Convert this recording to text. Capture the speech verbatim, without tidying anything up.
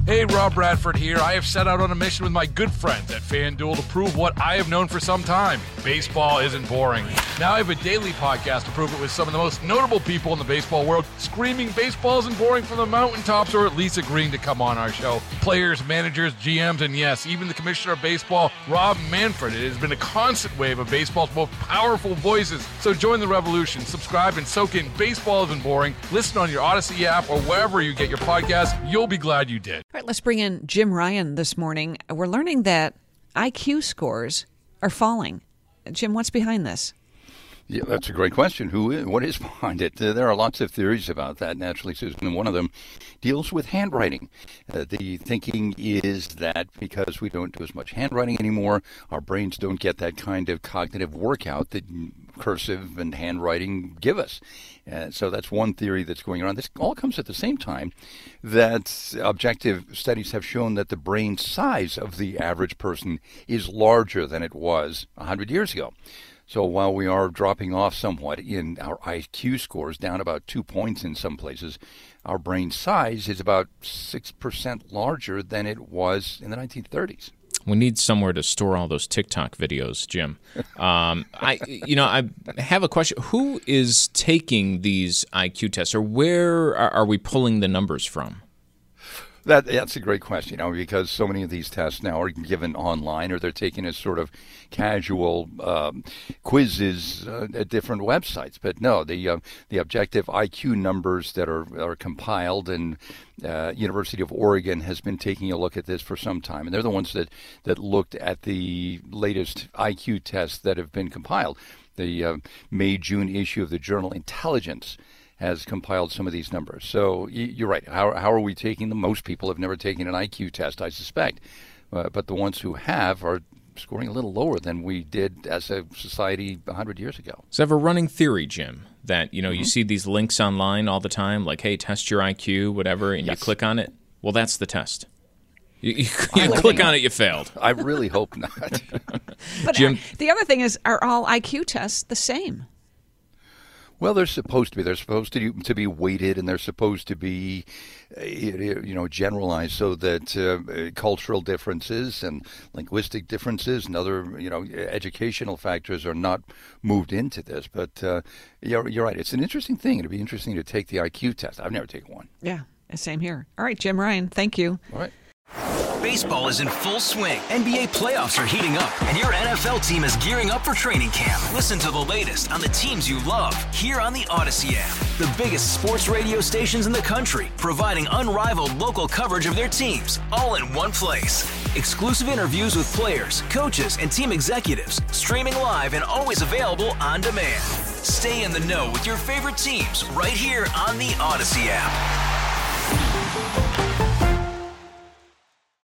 Hey, Rob Bradford here. I have set out on a mission with my good friends at FanDuel to prove what I have known for some time. Baseball isn't boring. Now I have a daily podcast to prove it with some of the most notable people in the baseball world, screaming baseball isn't boring from the mountaintops, or at least agreeing to come on our show. Players, managers, G Ms, and yes, even the commissioner of baseball, Rob Manfred. It has been a constant wave of baseball's most powerful voices. So join the revolution. Subscribe and soak in Baseball Isn't Boring. Listen on your Odyssey app or wherever you get your podcasts. You'll be glad you did. All right, let's bring in Jim Ryan this morning. We're learning that I Q scores are falling. Jim, what's behind this? Yeah, that's a great question. Who is, what is behind it? Uh, there are lots of theories about that, naturally, Susan, and one of them deals with handwriting. Uh, the thinking is that because we don't do as much handwriting anymore, our brains don't get that kind of cognitive workout that cursive and handwriting give us. Uh, so that's one theory that's going around. This all comes at the same time that objective studies have shown that the brain size of the average person is larger than it was one hundred years ago. So while we are dropping off somewhat in our I Q scores, down about two points in some places, our brain size is about six percent larger than it was in the nineteen thirties. We need somewhere to store all those TikTok videos, Jim. Um, I, you know, I have a question. Who is taking these I Q tests, or where are, are we pulling the numbers from? That, that's a great question, you know, because so many of these tests now are given online, or they're taken as sort of casual um, quizzes uh, at different websites. But no, the uh, the objective I Q numbers that are, are compiled, and uh, University of Oregon has been taking a look at this for some time, and they're the ones that, that looked at the latest I Q tests that have been compiled. The uh, May-June issue of the journal Intelligence has compiled some of these numbers. So you're right. How, how are we taking them? Most people have never taken an I Q test, I suspect. Uh, but the ones who have are scoring a little lower than we did as a society one hundred years ago. So I have a running theory, Jim, that, you know, Mm-hmm. you see these links online all the time, like, hey, test your I Q, whatever, and Yes. you click on it. Well, that's the test. You, you, you click on it, you failed. I really hope not. But Jim- uh, the other thing is, are all I Q tests the same? Well, they're supposed to be. They're supposed to to be weighted, and they're supposed to be, uh, you know, generalized so that uh, cultural differences and linguistic differences and other, you know, educational factors are not moved into this. But uh, you're, you're right. It's an interesting thing. It'd be interesting to take the I Q test. I've never taken one. Yeah, same here. All right, Jim Ryan, thank you. All right. Baseball is in full swing. N B A playoffs are heating up, and your N F L team is gearing up for training camp. Listen to the latest on the teams you love here on the Odyssey app. The biggest sports radio stations in the country, providing unrivaled local coverage of their teams, all in one place. Exclusive interviews with players, coaches, and team executives, streaming live and always available on demand. Stay in the know with your favorite teams right here on the Odyssey app.